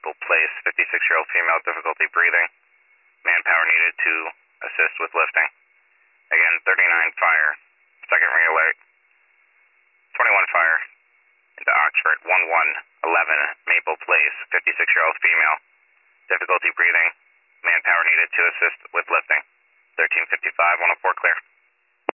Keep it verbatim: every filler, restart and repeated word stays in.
Maple Place, fifty-six-year-old female, difficulty breathing. Manpower needed to assist with lifting. Again, thirty-nine fire, second ring alert. twenty-one fire into Oxford, one one eleven Maple Place, fifty-six-year-old female, difficulty breathing. Manpower needed to assist with lifting. thirteen fifty-five, one oh four clear.